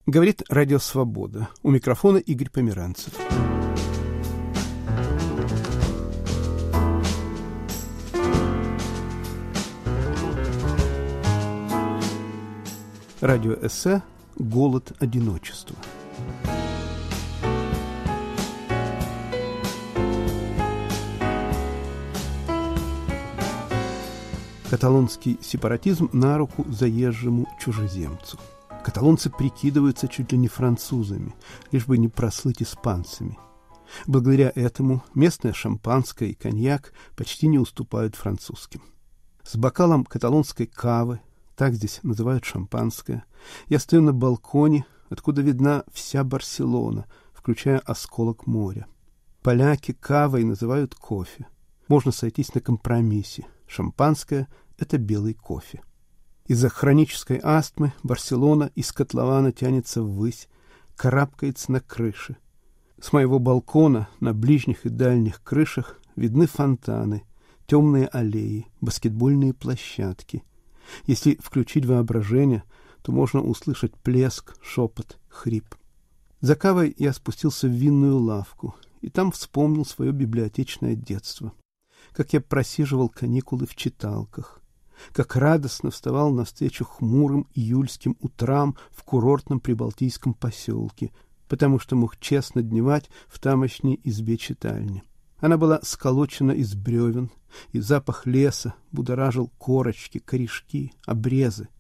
Говорит Радио Свобода. У микрофона Игорь Померанцев. Радиоэссе «Голод одиночества». Каталонский сепаратизм на руку заезжему чужеземцу. Каталонцы прикидываются чуть ли не французами, лишь бы не прослыть испанцами. Благодаря этому местное шампанское и коньяк почти не уступают французским. С бокалом каталонской кавы, так здесь называют шампанское, я стою на балконе, откуда видна вся Барселона, включая осколок моря. Поляки кавой называют кофе. Можно сойтись на компромиссе. Шампанское – это белый кофе. Из-за хронической астмы Барселона из котлована тянется ввысь, карабкается на крыши. С моего балкона на ближних и дальних крышах видны фонтаны, темные аллеи, баскетбольные площадки. Если включить воображение, то можно услышать плеск, шепот, хрип. За кавой я спустился в винную лавку, и там вспомнил свое библиотечное детство. Как я просиживал каникулы в читалках, как радостно вставал навстречу хмурым июльским утрам в курортном прибалтийском поселке, потому что мог честно дневать в тамошней избе-читальни. Она была сколочена из бревен, и запах леса будоражил корочки, корешки, обрезы.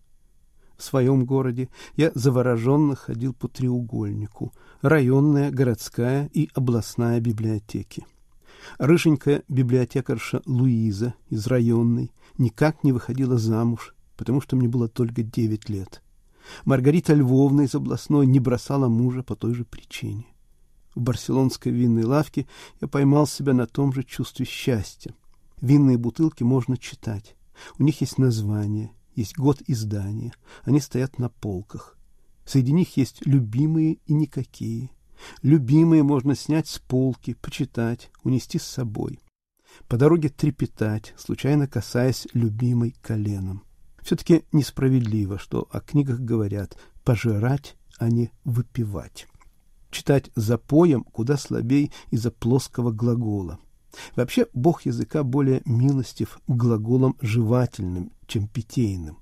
В своем городе я завороженно ходил по треугольнику: районная, городская и областная библиотеки. Рыженькая библиотекарша Луиза из районной никак не выходила замуж, потому что мне было только 9 лет. Маргарита Львовна из областной не бросала мужа по той же причине. В барселонской винной лавке я поймал себя на том же чувстве счастья. Винные бутылки можно читать. У них есть название, есть год издания. Они стоят на полках. Среди них есть любимые и никакие. Любимые можно снять с полки, почитать, унести с собой. По дороге трепетать, случайно касаясь любимой коленом. Все-таки несправедливо, что о книгах говорят пожирать, а не выпивать. Читать запоем куда слабей из-за плоского глагола. Вообще, бог языка более милостив к глаголам жевательным, чем питейным.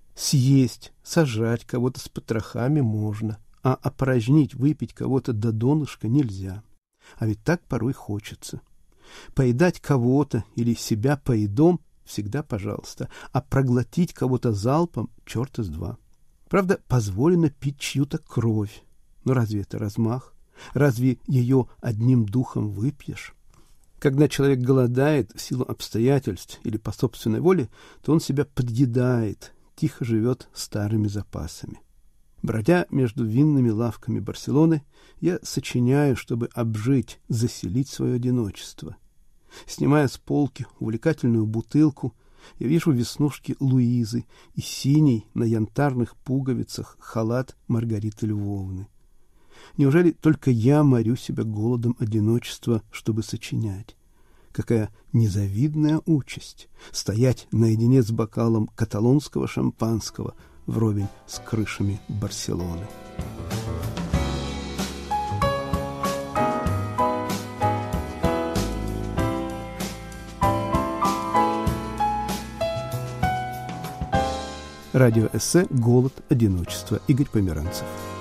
Съесть, сожрать кого-то с потрохами можно, а опорожнить, выпить кого-то до донышка нельзя. А ведь так порой хочется. Поедать кого-то или себя поедом всегда пожалуйста, а проглотить кого-то залпом черта с два. Правда, позволено пить чью-то кровь. Но разве это размах? Разве ее одним духом выпьешь? Когда человек голодает в силу обстоятельств или по собственной воле, то он себя подъедает, тихо живет старыми запасами. Бродя между винными лавками Барселоны, я сочиняю, чтобы обжить, заселить свое одиночество. Снимая с полки увлекательную бутылку, я вижу веснушки Луизы и синий на янтарных пуговицах халат Маргариты Львовны. Неужели только я морю себя голодом одиночества, чтобы сочинять? Какая незавидная участь — стоять наедине с бокалом каталонского шампанского вровень с крышами Барселоны. Радиоэссе «Голод одиночества». Игорь Померанцев.